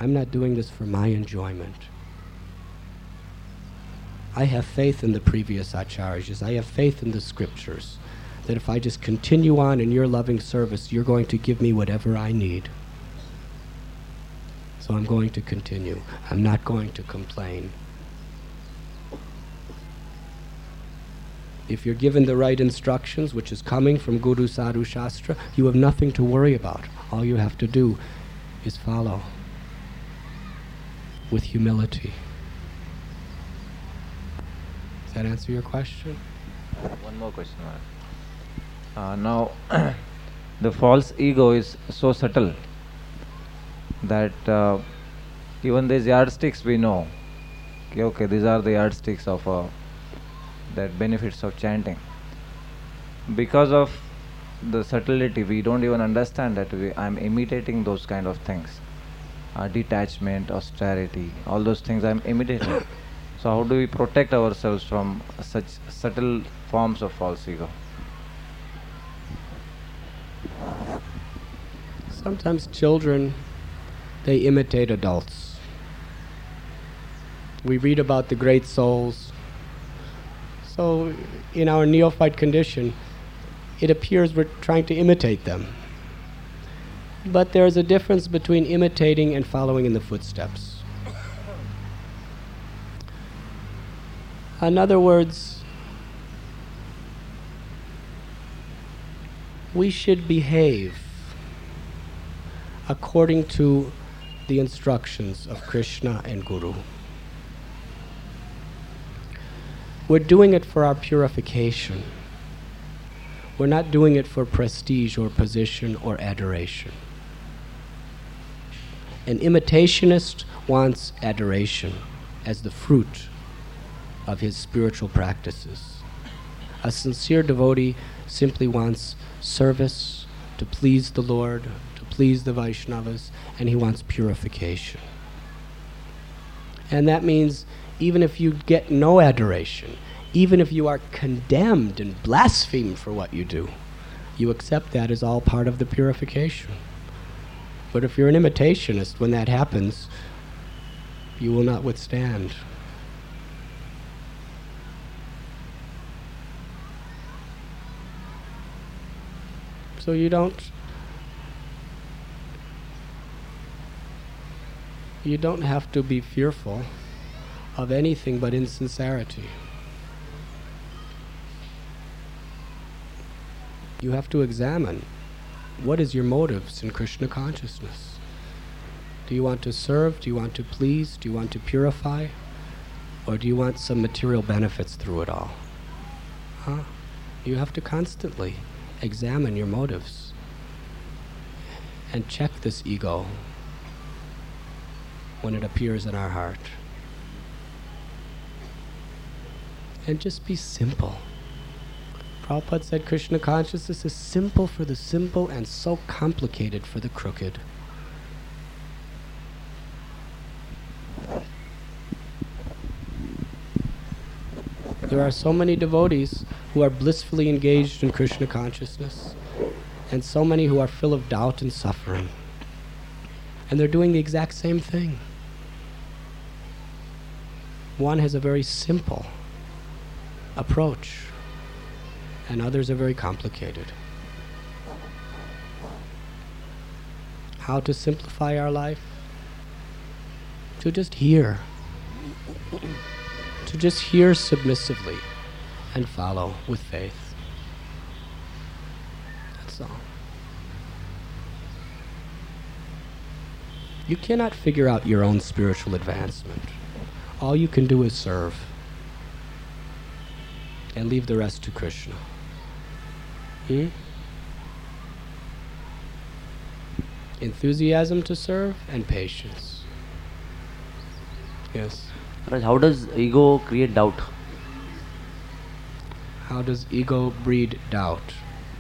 I'm not doing this for my enjoyment. I have faith in the previous acharyas. I have faith in the scriptures that if I just continue on in your loving service, you're going to give me whatever I need. So I'm going to continue. I'm not going to complain. If you're given the right instructions, which is coming from Guru Sadhu Shastra, you have nothing to worry about. All you have to do is follow with humility. Does that answer your question? One more question. Now, the false ego is so subtle that even these yardsticks we know, okay, these are the yardsticks of that benefits of chanting. Because of the subtlety, we don't even understand that I'm imitating those kind of things. Detachment, austerity, all those things I'm imitating. So how do we protect ourselves from such subtle forms of false ego? Sometimes children, they imitate adults. We read about the great souls. So in our neophyte condition, it appears we're trying to imitate them. But there's a difference between imitating and following in the footsteps. In other words, we should behave according to the instructions of Krishna and Guru. We're doing it for our purification. We're not doing it for prestige or position or adoration. An imitationist wants adoration as the fruit of his spiritual practices. A sincere devotee simply wants service to please the Lord, to please the Vaishnavas, and he wants purification. And that means even if you get no adoration, even if you are condemned and blasphemed for what you do, you accept that as all part of the purification. But if you're an imitationist, when that happens, you will not withstand. So you don't have to be fearful of anything but insincerity. You have to examine what is your motives in Krishna consciousness. Do you want to serve? Do you want to please? Do you want to purify? Or do you want some material benefits through it all? You have to constantly examine your motives and check this ego when it appears in our heart. And just be simple. Prabhupada said Krishna consciousness is simple for the simple and so complicated for the crooked. There are so many devotees who are blissfully engaged in Krishna consciousness, and so many who are full of doubt and suffering. And they're doing the exact same thing. One has a very simple approach, and others are very complicated. How to simplify our life? To just hear. To just hear submissively and follow with faith. That's all. You cannot figure out your own spiritual advancement. All you can do is serve and leave the rest to Krishna. Enthusiasm to serve and patience. Yes. How does ego create doubt? How does ego breed doubt?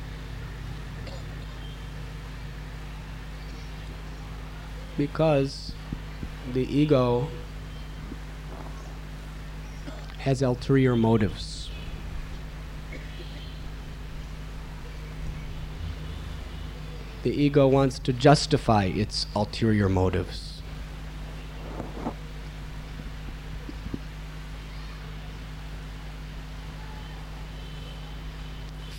Because the ego has ulterior motives. The ego wants to justify its ulterior motives.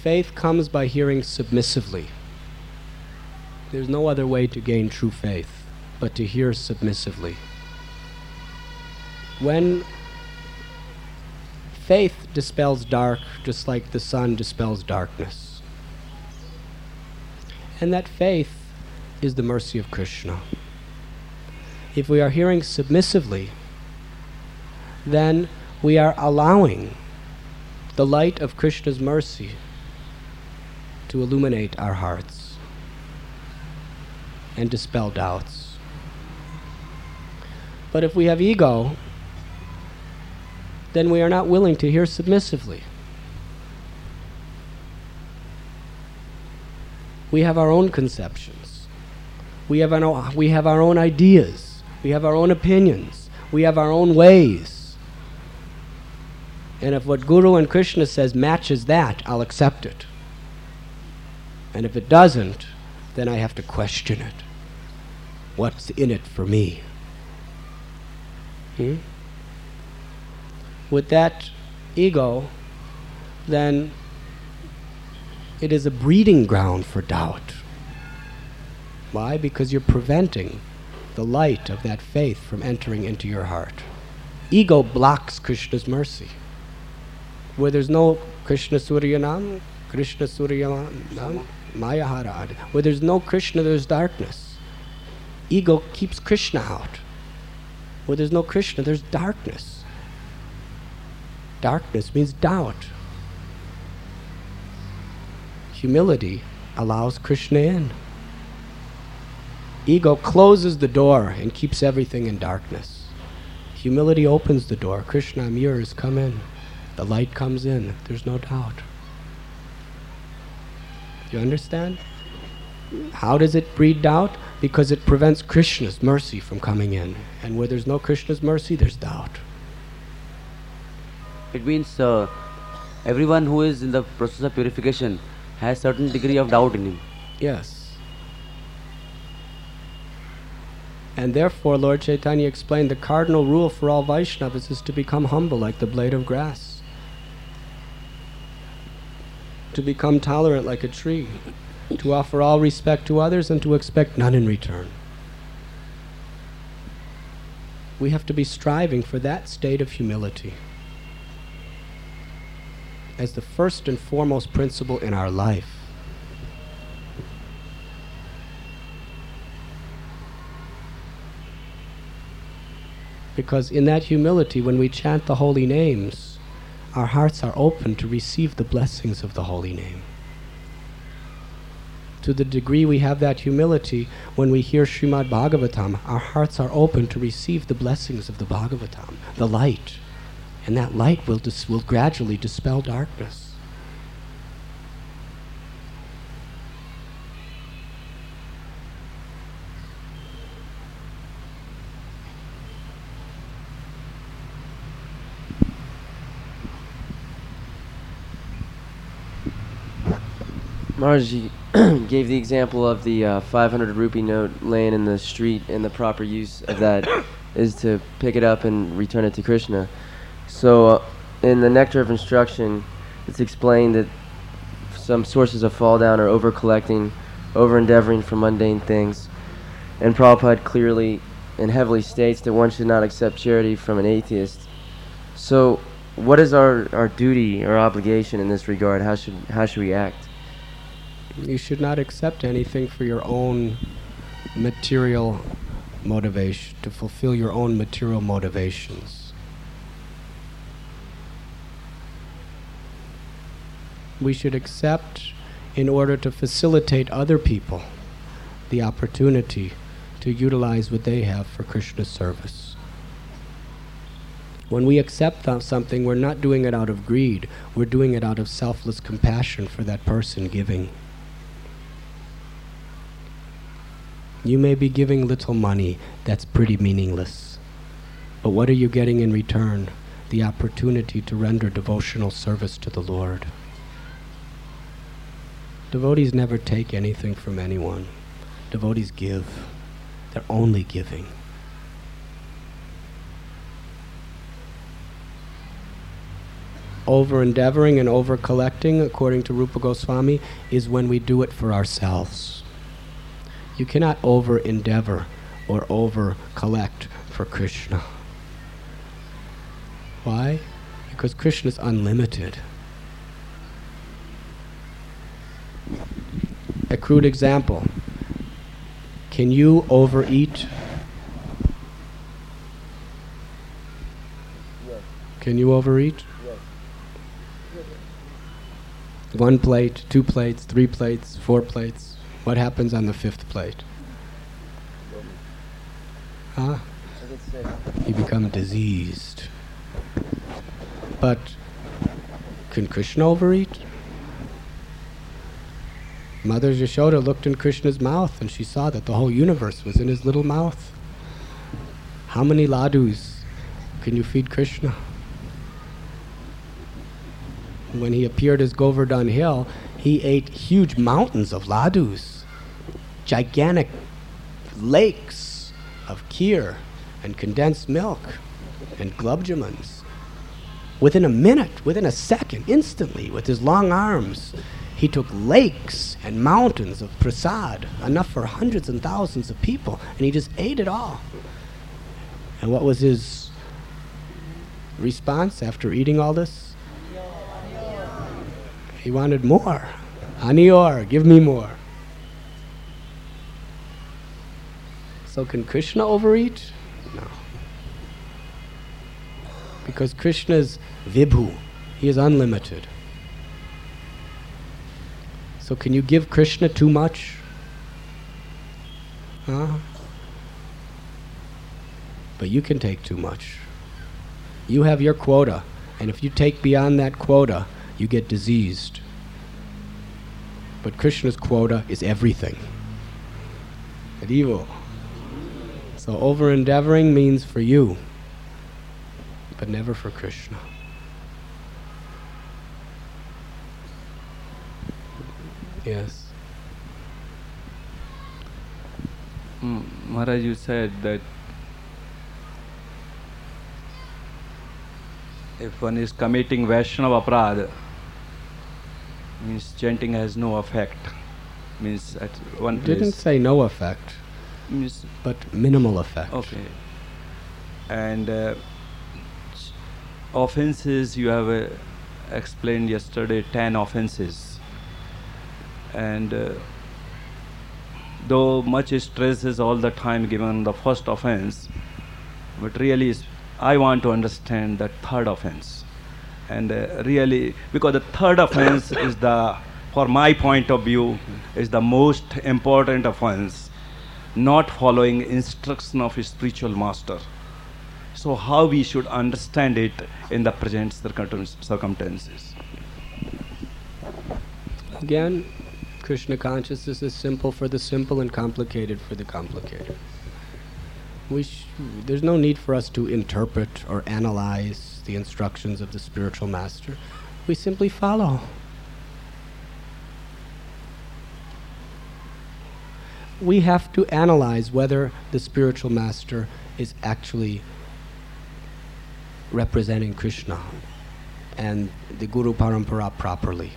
Faith comes by hearing submissively. There's no other way to gain true faith but to hear submissively. When faith dispels dark, just like the sun dispels darkness. And that faith is the mercy of Krishna. If we are hearing submissively, then we are allowing the light of Krishna's mercy to illuminate our hearts and dispel doubts. But if we have ego, then we are not willing to hear submissively. We have our own conceptions. We have our own ideas. We have our own opinions. We have our own ways. And if what Guru and Krishna says matches that, I'll accept it. And if it doesn't, then I have to question it. What's in it for me? With that ego, then it is a breeding ground for doubt. Why? Because you're preventing the light of that faith from entering into your heart. Ego blocks Krishna's mercy. Where there's no Krishna Suryanam, Krishna Suryanam, Mayahara. Where there's no Krishna, there's darkness. Ego keeps Krishna out. Where there's no Krishna, there's darkness. Darkness means doubt. Humility allows Krishna in. Ego closes the door and keeps everything in darkness. Humility opens the door. Krishna, I'm yours, come in. The light comes in. There's no doubt. You understand? How does it breed doubt? Because it prevents Krishna's mercy from coming in. And where there's no Krishna's mercy, there's doubt. It means everyone who is in the process of purification has certain degree of doubt in him. Yes. And therefore, Lord Chaitanya explained the cardinal rule for all Vaishnavas is to become humble like the blade of grass. To become tolerant like a tree. To offer all respect to others and to expect none in return. We have to be striving for that state of humility as the first and foremost principle in our life. Because in that humility, when we chant the holy names, our hearts are open to receive the blessings of the holy name. To the degree we have that humility, when we hear Srimad Bhagavatam, our hearts are open to receive the blessings of the Bhagavatam, the light. And that light will gradually dispel darkness. Maharaj gave the example of the 500 rupee note laying in the street, and the proper use of that is to pick it up and return it to Krishna. So in the Nectar of Instruction, it's explained that some sources of fall down are over-collecting, over-endeavoring for mundane things. And Prabhupada clearly and heavily states that one should not accept charity from an atheist. So what is our duty or obligation in this regard? How should we act? You should not accept anything for your own material motivation, to fulfill your own material motivations. We should accept in order to facilitate other people the opportunity to utilize what they have for Krishna's service. When we accept something, we're not doing it out of greed, we're doing it out of selfless compassion for that person giving. You may be giving little money, that's pretty meaningless. But what are you getting in return? The opportunity to render devotional service to the Lord. Devotees never take anything from anyone. Devotees give. They're only giving. over-endeavoring and over-collecting, according to Rupa Goswami, is when we do it for ourselves. You cannot over-endeavor or over-collect for Krishna. Why? Because Krishna is unlimited. A crude example. Can you overeat? Yes. Can you overeat? Yes. 1 plate, 2 plates, 3 plates, 4 plates. What happens on the 5th plate? Huh? I get sick. You become diseased. But can Krishna overeat? Mother Yashoda looked in Krishna's mouth and she saw that the whole universe was in his little mouth. How many ladus can you feed Krishna? When he appeared as Govardhan Hill, he ate huge mountains of ladus, gigantic lakes of kheer and condensed milk and glubjamans. Within a minute, within a second, instantly, with his long arms, he took lakes and mountains of prasad, enough for hundreds and thousands of people, and he just ate it all. And what was his response after eating all this? He wanted more. Anior, give me more. So can Krishna overeat? No. Because Krishna is Vibhu. He is unlimited. So can you give Krishna too much? Huh? But you can take too much. You have your quota, and if you take beyond that quota, you get diseased. But Krishna's quota is everything. And evil. So over-endeavoring means for you, but never for Krishna. Yes. Maharaj, you said that if one is committing Vaishnava aparadha, means chanting has no effect. Means at one place. Didn't say no effect, Means but minimal effect. okay. And offenses you have explained yesterday, 10 offenses. And though much stress is all the time given on the first offense, but really I want to understand the third offense. And really, because the third offense is for my point of view, is the most important offense, not following instruction of a spiritual master. So how we should understand it in the present circumstances? Again, Krishna consciousness is simple for the simple and complicated for the complicated. There's no need for us to interpret or analyze the instructions of the spiritual master. We simply follow. We have to analyze whether the spiritual master is actually representing Krishna and the Guru Parampara properly.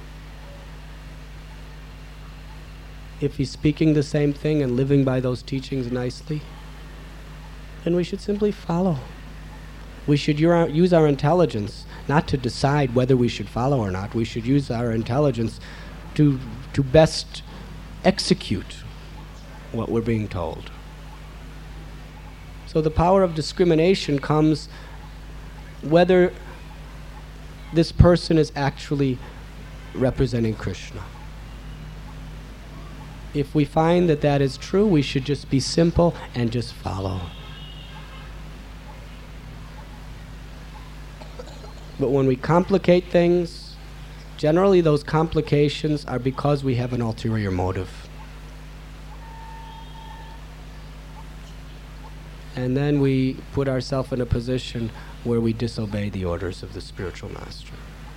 If he's speaking the same thing and living by those teachings nicely, then we should simply follow. We should use our intelligence not to decide whether we should follow or not. We should use our intelligence to best execute what we're being told. So the power of discrimination comes whether this person is actually representing Krishna. If we find that that is true, we should just be simple and just follow. But when we complicate things, generally those complications are because we have an ulterior motive. And then we put ourselves in a position where we disobey the orders of the spiritual master.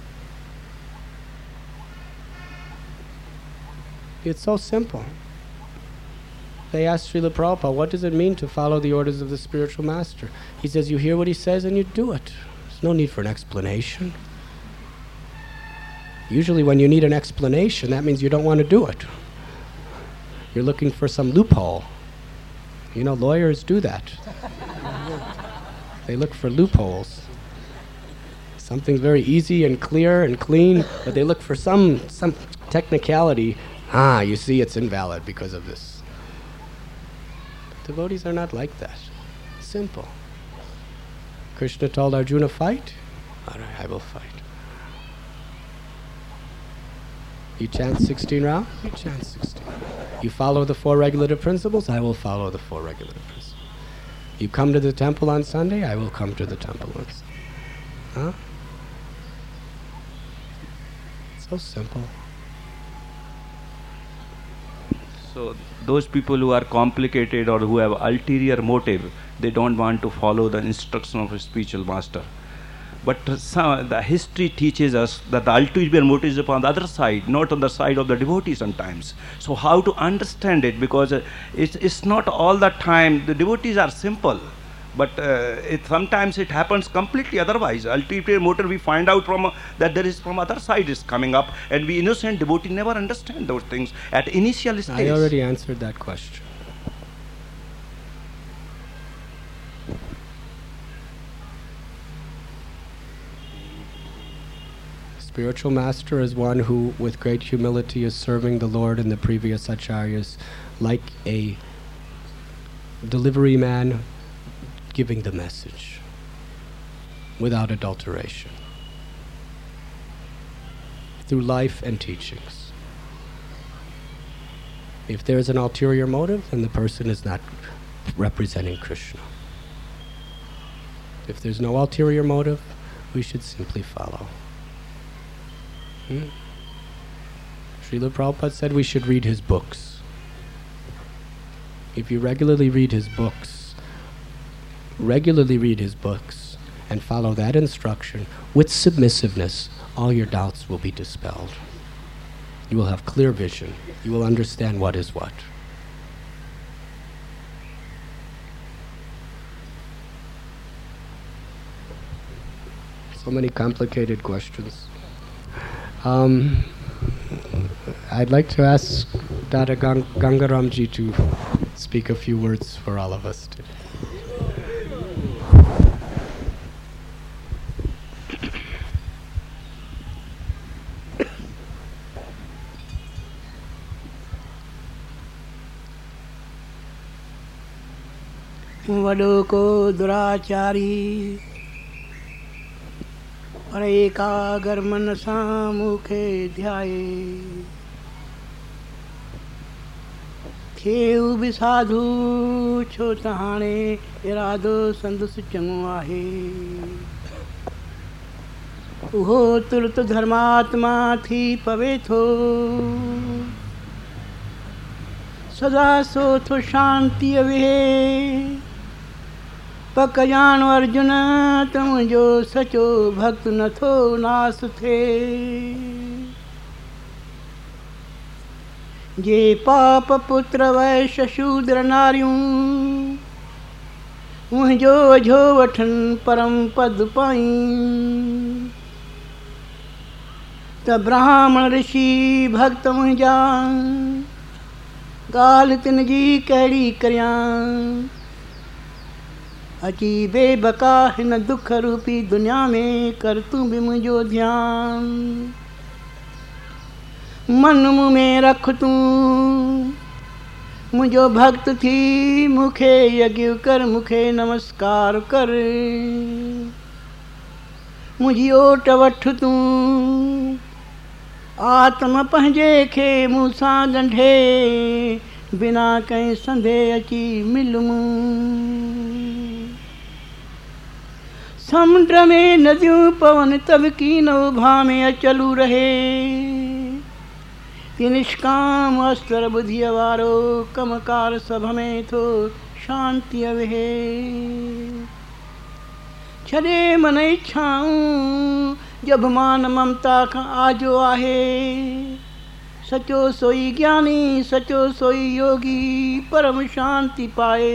It's so simple. They asked Srila Prabhupada, what does it mean to follow the orders of the spiritual master? He says, you hear what he says and you do it. There's no need for an explanation. Usually when you need an explanation, that means you don't want to do it. You're looking for some loophole. You know, lawyers do that. They look for loopholes. Something's very easy and clear and clean, but they look for some technicality. You see it's invalid because of this. Devotees are not like that. Simple. Krishna told Arjuna, fight? All right, I will fight. You chant 16 rounds? You chant 16. You follow the 4 regulative principles? I will follow the 4 regulative principles. You come to the temple on Sunday? I will come to the temple on Sunday. Huh? So simple. So those people who are complicated or who have ulterior motive, they don't want to follow the instruction of a spiritual master. But the history teaches us that the ulterior motive is upon the other side, not on the side of the devotee sometimes. So how to understand it? Because it's not all the time. The devotees are simple, but sometimes it happens completely otherwise. Ulterior motive we find out from that there is from other side is coming up, and we innocent devotee never understand those things at initial stage. I already answered that question. Spiritual master is one who, with great humility, is serving the Lord and the previous acharyas like a delivery man giving the message without adulteration through life and teachings. If there is an ulterior motive, then the person is not representing Krishna. If there's no ulterior motive, we should simply follow. Srila Prabhupada said we should read his books. If you regularly read his books and follow that instruction with submissiveness, all your doubts will be dispelled. You will have clear vision. You will understand what is what. So many complicated questions. I'd like to ask Dada Gangaramji to speak a few words for all of us today. वडो को दुराचारी और एकागर मन सा मुखे ध्याये खेऊ भी साधु छो तहाणे इरादो संदुस चङो आहे उहो तुरत धर्मात्मा थी पवे थो सदा सो थो शांति वे पक जान अर्जुन तुमजो सचो भक्त न थो नास थे जे पाप पुत्र वैश्य शूद्र नारियूं मुंहिंजो अझो वठन परम पद पाई त ब्राह्मण ऋषि भक्त मुंहिंजा गाल तिन जी कहिड़ी करियां अची बेबका हिन दुख रूपी दुनिया में कर तूं बि मुंहिंजो ध्यान मन में रख तूं मुंहिंजो भक्त थी मूंखे यज्ञ कर मूंखे नमस्कार कर मुंहिंजी ओट वठ तूं आत्म पंहिंजे खे मूंसां ॻंढे बिना कंहिं संदे अची मिल मूं समुंड में नदियूं पवन तब कीन उभा में अचलू रहे कि निष्काम अस्तर बुद्धिय वारो कमकार सभ में थो शांति वे छॾे मन इच्छाऊं जब मान ममता खां आजो आहे सचो सोई ज्ञानी सचो सोई योगी परम शांति पाए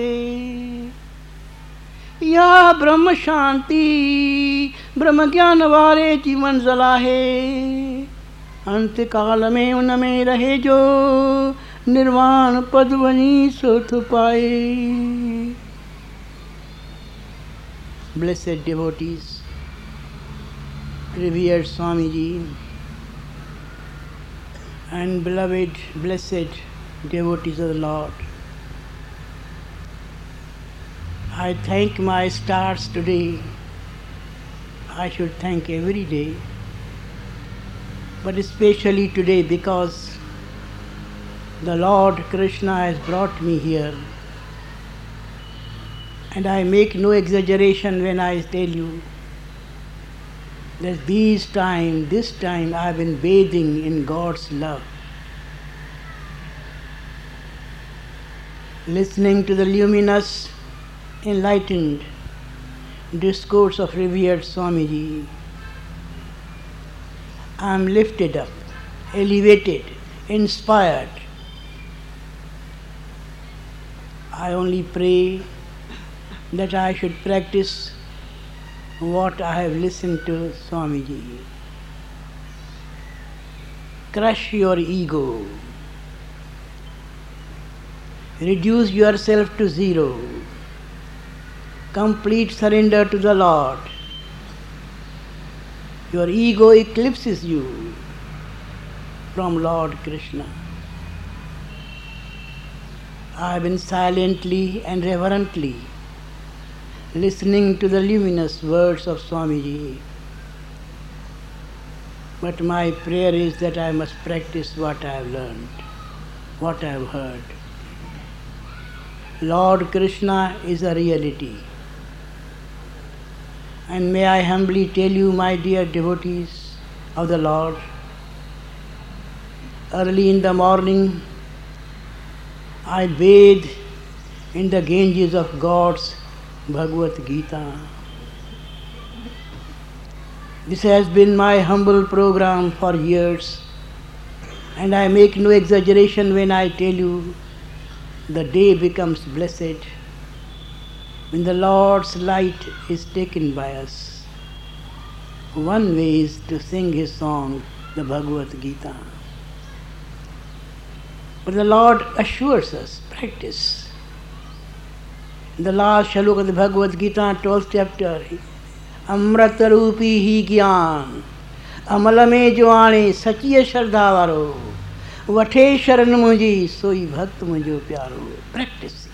या ब्रह्म शांति ब्रह्म ज्ञान वारे जी मंज़िल आहे अंत काल में उनमें रहे जो निर्वाण पद वहीं सुख पाए. Blessed devotees, revered Swamiji, and beloved, blessed devotees of the Lord, I thank my stars today. I should thank every day, but especially today because the Lord Krishna has brought me here. And I make no exaggeration when I tell you that this time I have been bathing in God's love. Listening to the luminous, enlightened discourse of revered Swamiji, I am lifted up, elevated, inspired. I only pray that I should practice what I have listened to Swamiji. Crush your ego. Reduce yourself to zero. Complete surrender to the Lord. Your ego eclipses you from Lord Krishna. I have been silently and reverently listening to the luminous words of Swamiji. But my prayer is that I must practice what I have learned, what I have heard. Lord Krishna is a reality. And may I humbly tell you, my dear devotees of the Lord, early in the morning, I bathe in the Ganges of God's Bhagavad Gita. This has been my humble program for years, and I make no exaggeration when I tell you the day becomes blessed when the Lord's light is taken by us. One way is to sing his song, the Bhagavad Gita. But the Lord assures us, practice. In the last shalok of the Bhagavad Gita, 12th chapter, Amrata Rupi hi Gyan, Amalame Joane Sachiya Shardhavaro, Vate Sharan Muji, Soi Bhakt Mujo Pyaro. Practice.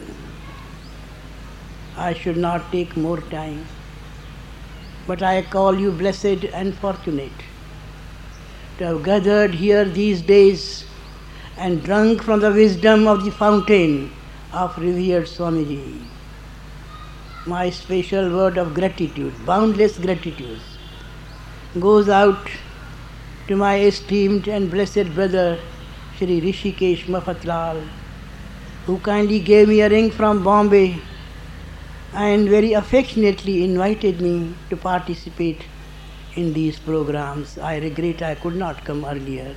I should not take more time, but I call you blessed and fortunate to have gathered here these days and drunk from the wisdom of the fountain of revered Swamiji. My special word of gratitude, boundless gratitude, goes out to my esteemed and blessed brother Shri Rishikesh Mafatlal, who kindly gave me a ring from Bombay and very affectionately invited me to participate in these programs. I regret I could not come earlier,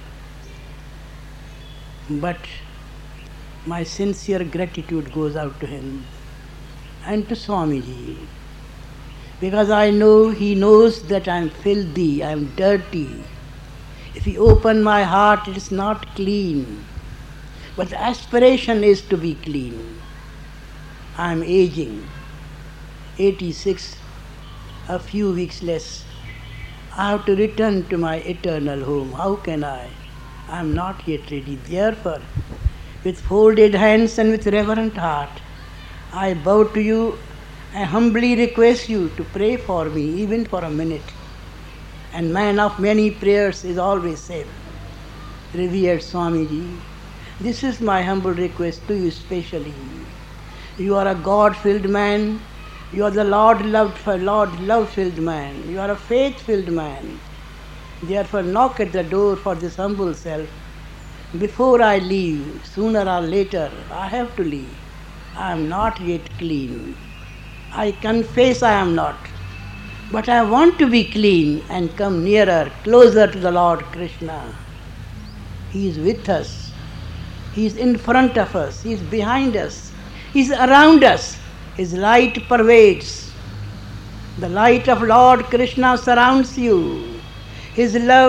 but my sincere gratitude goes out to him and to Swamiji, because I know he knows that I am filthy, I am dirty. If he open my heart, it is not clean, but the aspiration is to be clean. I am aging, 86, a few weeks less. I have to return to my eternal home. How can I? I am not yet ready. Therefore, with folded hands and with reverent heart, I bow to you and humbly request you to pray for me, even for a minute. And man of many prayers is always safe. Revered Swamiji, this is my humble request to you specially. You are a God-filled man. You are the Lord-love-filled man. You are a faith-filled man. Therefore, knock at the door for this humble self. Before I leave, sooner or later, I have to leave. I am not yet clean. I confess I am not. But I want to be clean and come nearer, closer to the Lord Krishna. He is with us. He is in front of us. He is behind us. He is around us. His light pervades. The light of Lord Krishna surrounds you. His love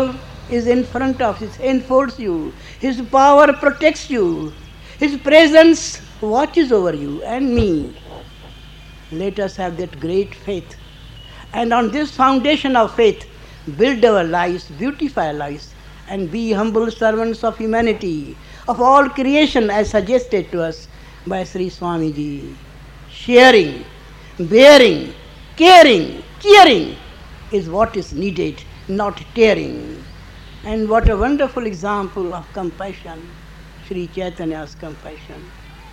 is in front of you, enfolds you. His power protects you. His presence watches over you and me. Let us have that great faith. And on this foundation of faith, build our lives, beautify our lives, and be humble servants of humanity, of all creation as suggested to us by Sri Swamiji. Sharing, bearing, caring, cheering is what is needed, not tearing. And what a wonderful example of compassion, Sri Chaitanya's compassion.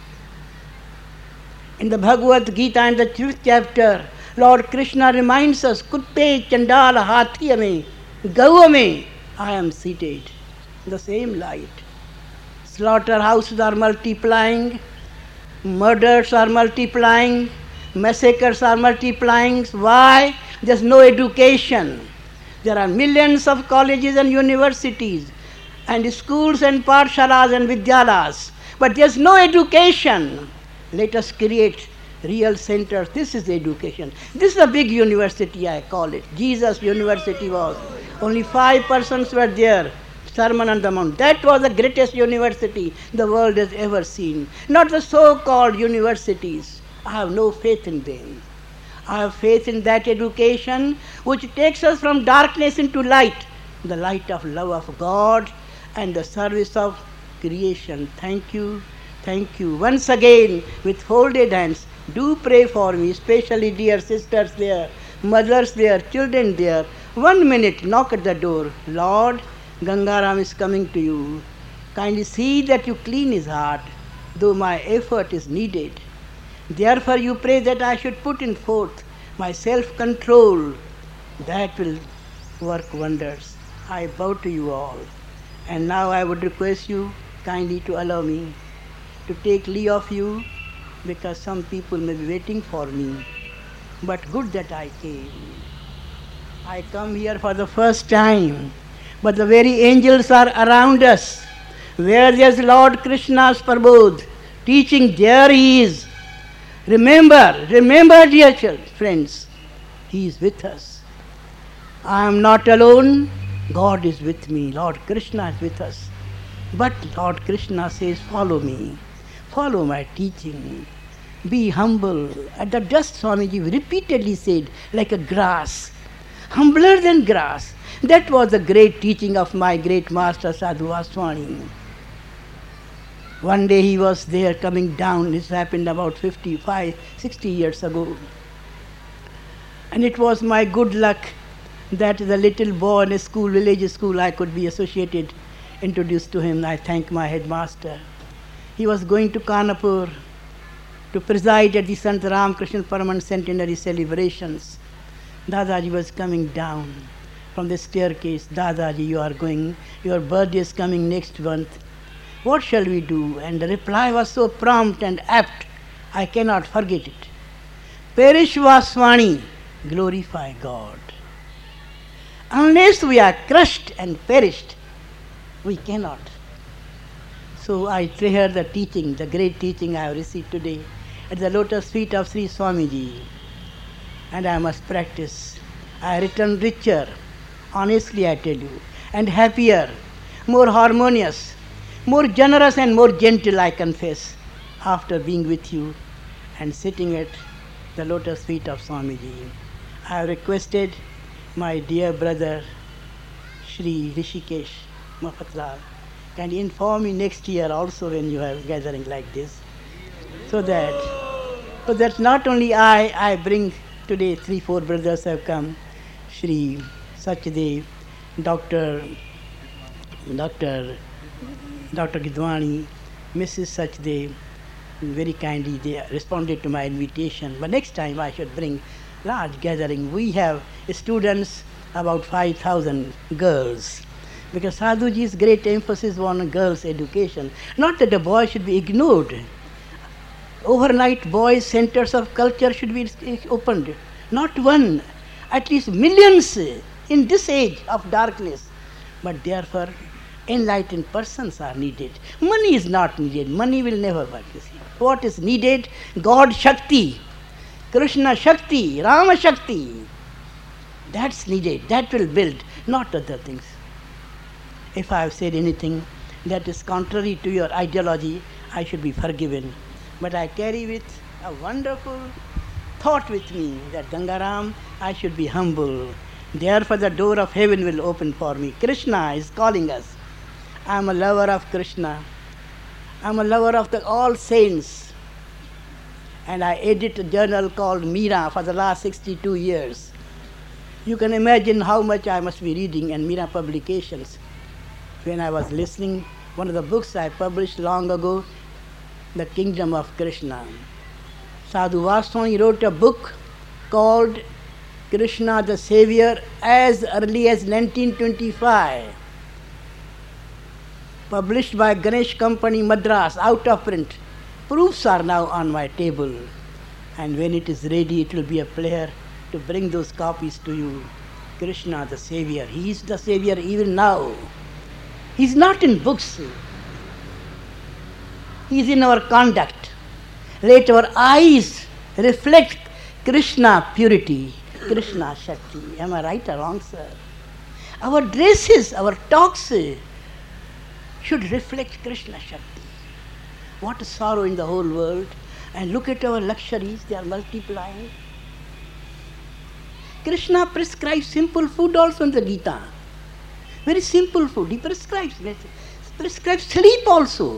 In the Bhagavad Gita, in the 5th chapter, Lord Krishna reminds us, Kutte Chandala Hathiya mein, Gau mein, I am seated. The same light. Slaughterhouses are multiplying, murders are multiplying, massacres are multiplying. Why? There's no education. There are millions of colleges and universities and schools and pathshalas and vidyalas, but there's no education. Let us create real centers. This is education. This is a big university, I call it. Jesus University was. Only 5 persons were there. Sermon on the Mount. That was the greatest university the world has ever seen. Not the so-called universities. I have no faith in them. I have faith in that education which takes us from darkness into light, the light of love of God and the service of creation. Thank you. Thank you. Once again, with folded hands, do pray for me, especially dear sisters there, mothers there, children there. 1 minute, knock at the door. Lord, Gangaram is coming to you. Kindly see that you clean his heart, though my effort is needed. Therefore you pray that I should put in forth my self-control. That will work wonders. I bow to you all. And now I would request you kindly to allow me to take leave of you, because some people may be waiting for me. But good that I came. I come here for the first time, but the very angels are around us. Where there's Lord Krishna's Prabodh teaching, there he is. Remember, dear friends, he is with us. I am not alone. God is with me. Lord Krishna is with us. But Lord Krishna says, follow me. Follow my teaching. Be humble. At the dust, Swamiji repeatedly said, like a grass. Humbler than grass. That was the great teaching of my great master Sadhu Vaswani. One day he was there coming down. This happened about 55, 60 years ago. And it was my good luck that the little boy in a school, village school, I could be associated, introduced to him. I thank my headmaster. He was going to Kanpur to preside at the Sant Ramakrishna Paramahans centenary celebrations. Dadaji was coming down from the staircase. Dadaji, your birthday is coming next month. What shall we do? And the reply was so prompt and apt, I cannot forget it. Perish Vaswani, glorify God. Unless we are crushed and perished, we cannot. So I treasure the teaching, the great teaching I have received today at the lotus feet of Sri Swamiji. And I must practice. I return richer, honestly I tell you, and happier, more harmonious, more generous and more gentle, I confess, after being with you and sitting at the lotus feet of Swamiji. I have requested my dear brother, Shri Rishikesh Mafatlal, can you inform me next year also when you have gathering like this? So that not only I bring today 3-4 brothers have come, Shri Sachdev, Dr. Gidwani, Mrs. Sachdev, very kindly they responded to my invitation. But next time I should bring large gathering. We have students, about 5,000 girls. Because Sadhuji's great emphasis on girls' education. Not that the boys should be ignored. Overnight boys' centers of culture should be opened. Not one, at least millions in this age of darkness. But therefore, enlightened persons are needed. Money is not needed. Money will never work. What is needed? God Shakti, Krishna Shakti, Rama Shakti. That's needed. That will build, not other things. If I have said anything that is contrary to your ideology, I should be forgiven. But I carry with a wonderful thought with me that Gangaram, I should be humble. Therefore the door of heaven will open for me. Krishna is calling us. I am a lover of Krishna. I am a lover of all saints. And I edit a journal called Meera for the last 62 years. You can imagine how much I must be reading in Meera publications. When I was listening, one of the books I published long ago, The Kingdom of Krishna. Sadhu Vaswani wrote a book called Krishna the Savior as early as 1925. Published by Ganesh Company, Madras, out of print. Proofs are now on my table. And when it is ready, it will be a pleasure to bring those copies to you. Krishna the Savior. He is the Savior even now. He is not in books. He is in our conduct. Let our eyes reflect Krishna purity, Krishna Shakti. Am I right or wrong, sir? Our dresses, our talks should reflect Krishna Shakti. What a sorrow in the whole world. And look at our luxuries, they are multiplying. Krishna prescribes simple food also in the Gita. Very simple food. He prescribes sleep also.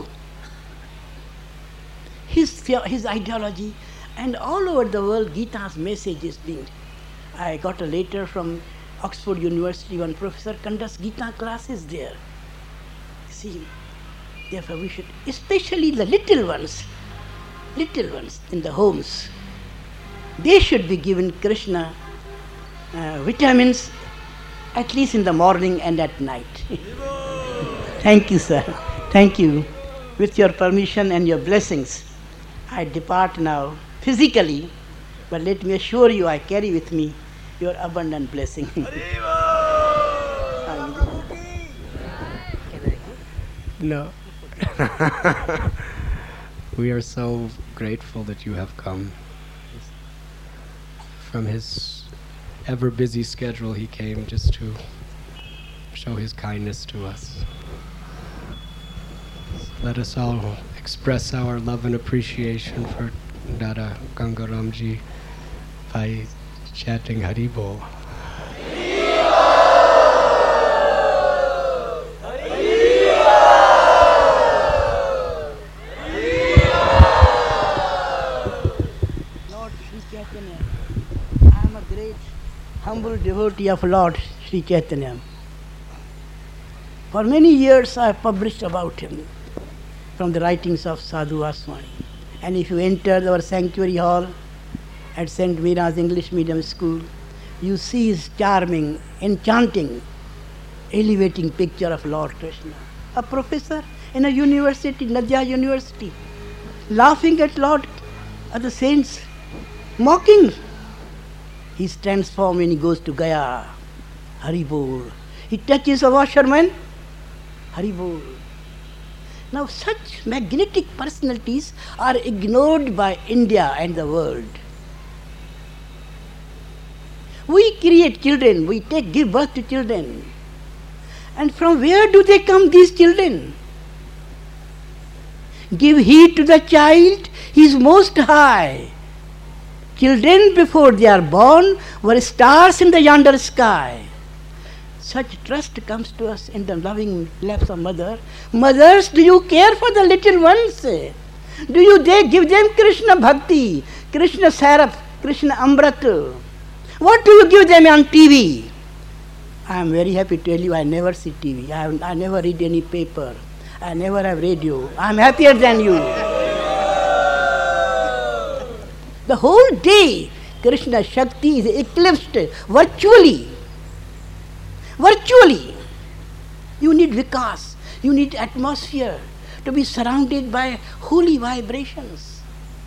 His ideology, and all over the world Gita's message is being. I got a letter from Oxford University, one professor conducts Gita classes there. See, therefore we should, especially the little ones in the homes, they should be given Krishna vitamins at least in the morning and at night. Thank you, sir. Thank you. With your permission and your blessings, I depart now physically, but let me assure you I carry with me your abundant blessing. No. We are so grateful that you have come. From his ever busy schedule, he came just to show his kindness to us. Let us all express our love and appreciation for Dada Gangaramji by chanting Hari Bol. Lord Sri Chaitanya, I am a great humble devotee of Lord Sri Chaitanya. For many years I have published about him from the writings of Sadhu Vaswani. And if you enter our sanctuary hall at St. Meera's English Medium School, you see his charming, enchanting, elevating picture of Lord Krishna. A professor in a university, Nadia University, laughing at Lord, at the saints, mocking. He is transformed when he goes to Gaya. Hari Bol. He touches a washerman. Hari Bol. Now such magnetic personalities are ignored by India and the world. We create children, we give birth to children. And from where do they come, these children? Give heed to the child, he is most high. Children before they are born were stars in the yonder sky. Such trust comes to us in the loving laps of mother. Mothers, do you care for the little ones? Do you give them Krishna Bhakti, Krishna Sarap, Krishna Amrit? What do you give them on TV? I am very happy to tell you I never see TV. I never read any paper. I never have radio. I am happier than you. The whole day Krishna Shakti is eclipsed virtually. Virtually. You need vikas, you need atmosphere to be surrounded by holy vibrations.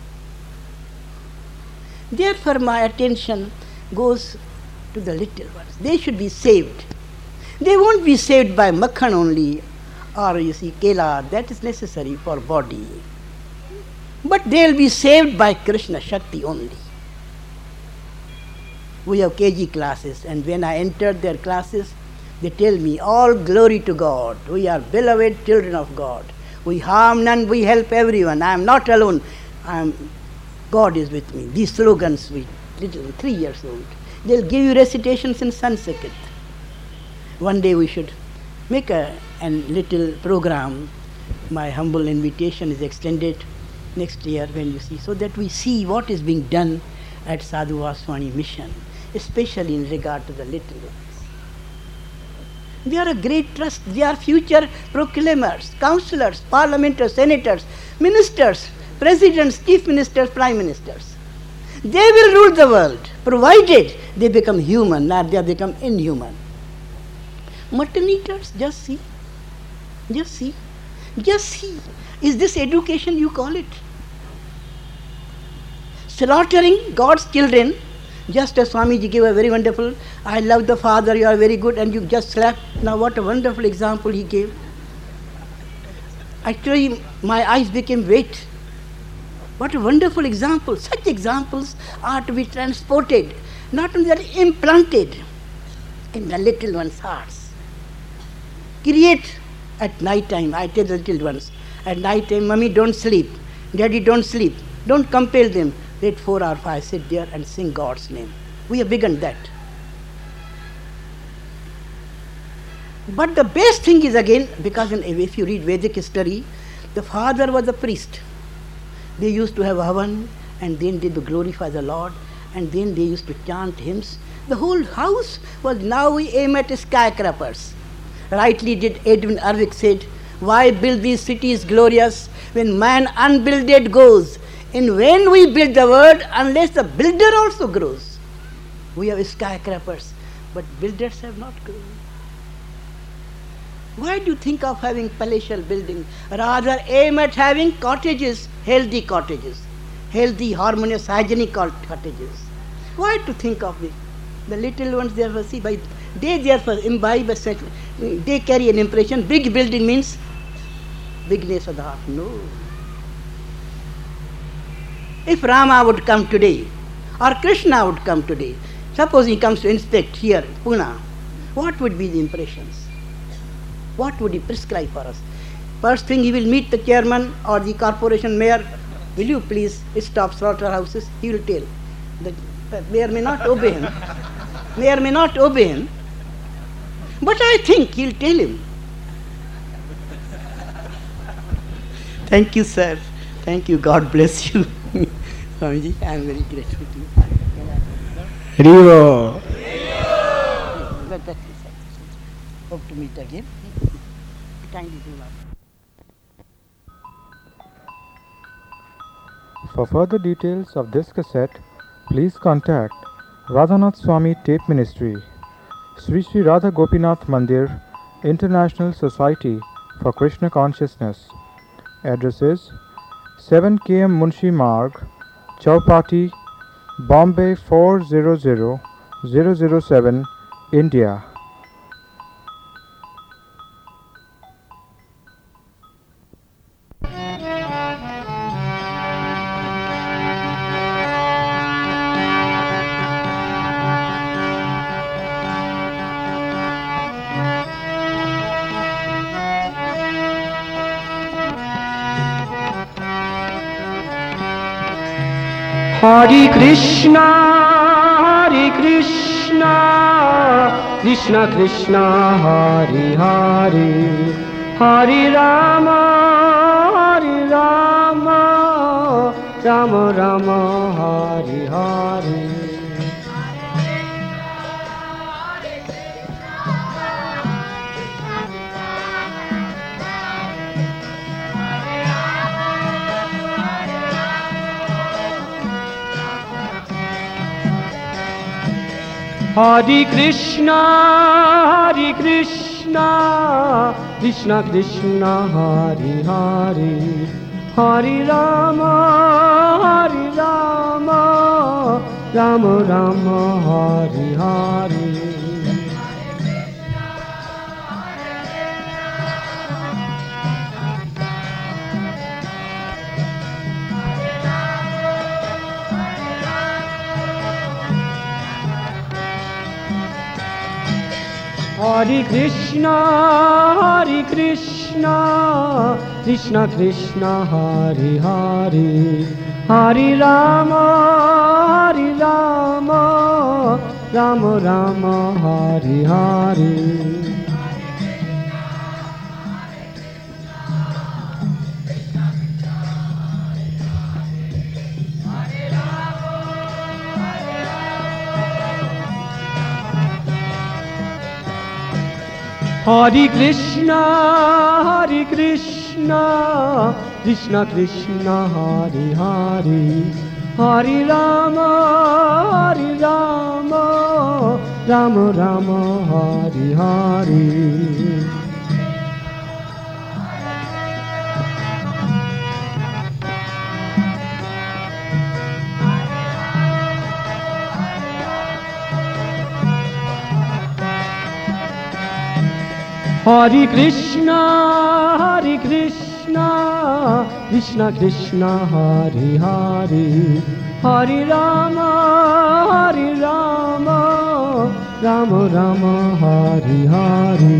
Therefore my attention goes to the little ones. They should be saved. They won't be saved by makhan only, or you see kela, that is necessary for body. But they'll be saved by Krishna Shakti only. We have KG classes, and when I entered their classes, They tell me, all glory to God. We are beloved children of God. We harm none, we help everyone. I am not alone. God is with me. These slogans, little 3 years old. They'll give you recitations in Sanskrit. One day we should make a little program. My humble invitation is extended next year when you see, so that we see what is being done at Sadhu Vaswani mission, especially in regard to the little ones. They are a great trust. They are future proclaimers, councillors, parliamentarians, senators, ministers, presidents, chief ministers, prime ministers. They will rule the world, provided they become human, not they become inhuman. Mutton eaters, just see. Just see. Just see. Is this education you call it? Slaughtering God's children, just as Swamiji gave a very wonderful, I love the Father, you are very good, and you just slap. Now what a wonderful example he gave. Actually, my eyes became wet. What a wonderful example. Such examples are to be transported, not only that, implanted in the little ones' hearts. Create at night time, I tell the little ones, at night time, Mummy, don't sleep. Daddy, don't sleep. Don't compel them. Let 4 or 5 sit there and sing God's name. We have begun that. But the best thing is again, because if you read Vedic history, the father was a priest. They used to have havan, and then they would glorify the Lord, and then they used to chant hymns. The whole house was, now we aim at skyscrapers. Rightly did Edwin Arwick said, why build these cities glorious when man unbuilded goes? In vain we build the world unless the builder also grows. We have skyscrapers, but builders have not grown. Why do you think of having palatial buildings? Rather aim at having cottages, healthy, harmonious, hygienic cottages. Why to think of this? The little ones, therefore, see, by they therefore imbibe a certain, they carry an impression. Big building means bigness of the heart. No. If Rama would come today, or Krishna would come today, suppose he comes to inspect here, Pune, what would be the impressions? What would he prescribe for us? First thing, he will meet the chairman or the corporation mayor. Will you please stop slaughterhouses? He will tell. The mayor may not obey him. Mayor may not obey him. But I think he'll tell him. Thank you, sir. Thank you. God bless you. Swamiji, I am very grateful to you. Haribo. Hope to meet again. Kindly do that. For further details of this cassette, please contact Radhanath Swami Tape Ministry, Sri Sri Radha Gopinath Mandir, International Society for Krishna Consciousness. Address is 7 km Munshi Marg, Chowpatty, Bombay 400007, India. Hare Krishna, Krishna Krishna, Hare Hare, Hare Rama, Rama Rama, Hare Hare. Hare Krishna, Krishna Krishna, Hare Hare, Hare Rama, Rama Rama, Hare Hare. Hare Krishna, Krishna Krishna, Hare Hare, Hare Rama, Rama Rama, Hare Hare. Hare Krishna, Krishna Krishna, Hare Hare, Hare Rama, Rama Rama, Hare Hare. Hare Krishna, Krishna Krishna, Hare Hare, Hare Rama, Rama Rama, Hare Hare.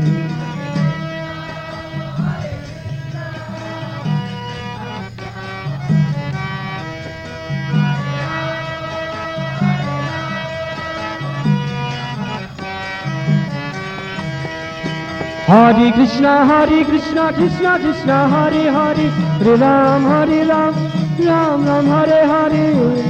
Hare Krishna, Krishna Krishna, Hare Hare, Hare Ram, Ram Ram, Hare Hare.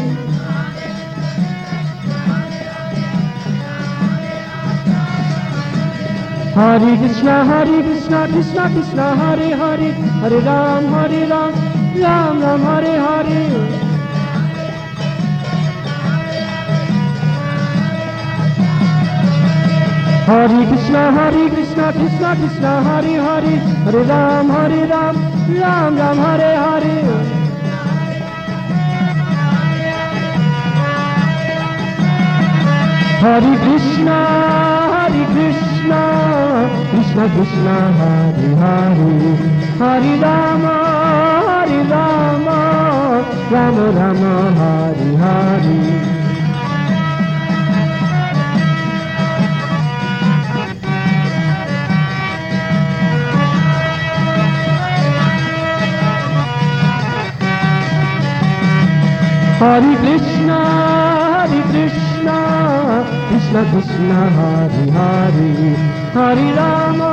Hare Krishna, Krishna Krishna, Hare Hare, Hare Ram, Ram Ram, Hare Hare. Hare Krishna, Krishna Krishna, Hare Hare, Hare Ram, Ram Ram, Hare Hare. Hare Krishna, Krishna Krishna, Hare Hare, Hare Rama, Rama Rama, Hare Hare. Hare Krishna, Krishna Krishna, Hare Hare, Hare Rama,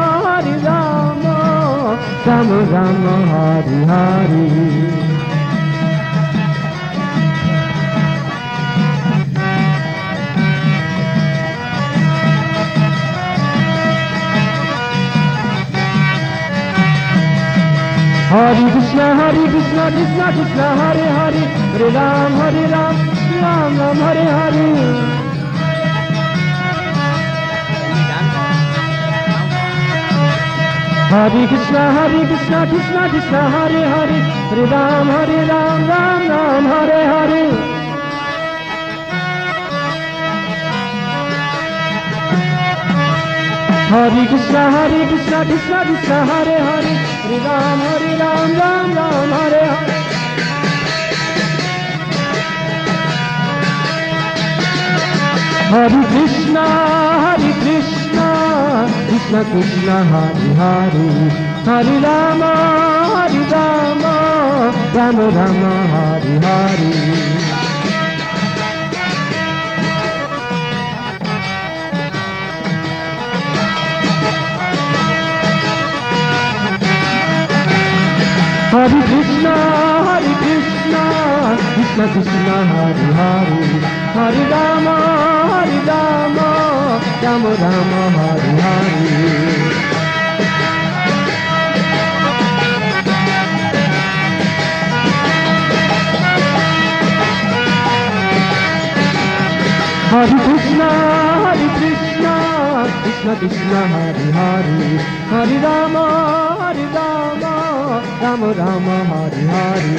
Rama Rama, Hare Hare. Hare Krishna, Krishna Krishna, Hare Hare, Hare Ram, Ram Ram, Hare Hare. Hare Krishna, Krishna Hare Hare, Hare Ram, Ram Ram, Hare Hare. Hare Krishna, Krishna Hare Hare, Hare Ram, Ram Ram, Hare Hare. Hare Krishna, Krishna Krishna, Hare Hare, Hare Rama, Rama Rama, Hare Hare. Hare Krishna, Krishna Krishna, Hare Hare, Hare Rama, Rama Rama, Hare Hare. Hare Krishna, Krishna Krishna, Hare Hare, Hare Rama, Rama Rama, Hare Hare.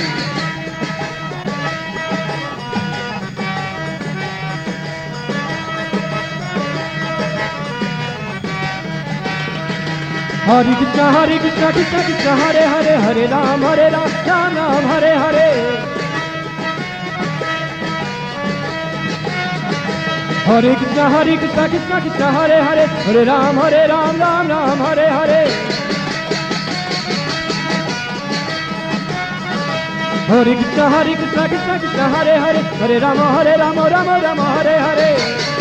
Hare Krishna, Krishna Hare Hare, Hare Ram, Ram Ram, Hare Hare. Hare Krishna Krishna Krishna Hare Hare Hare Ram Ram Ram Hare Hare Hare Krishna Krishna Krishna Hare Hare Hare Ram Ram Ram Hare Hare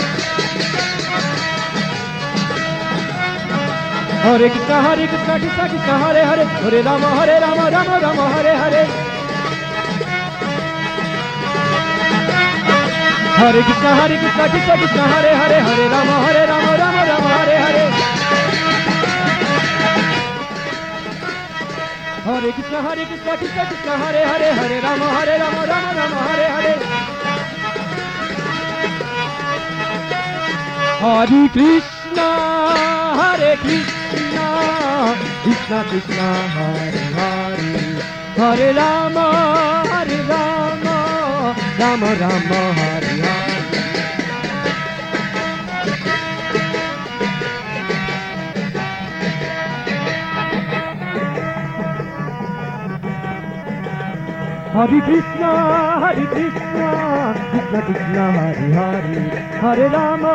Hare Krishna Krishna Krishna Hare Hare Hare Ram Ram Hare Hare Hare Krishna Krishna Krishna Hare Hare Hare Ram Ram Hare Hare Hare Krishna Krishna Krishna Hare Hare Hare Ram Ram Hare Hare Hare Krishna Krishna Krishna Hare Hare Hare Rama Rama Rama Hare Hare Hare Krishna Krishna Krishna Hare Hare Hare Rama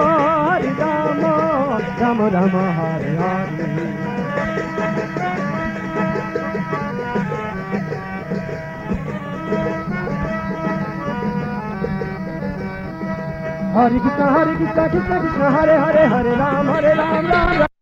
Rama Rama Hare Hare Hare Krishna Krishna Krishna Hare Hare Hare Ram Ram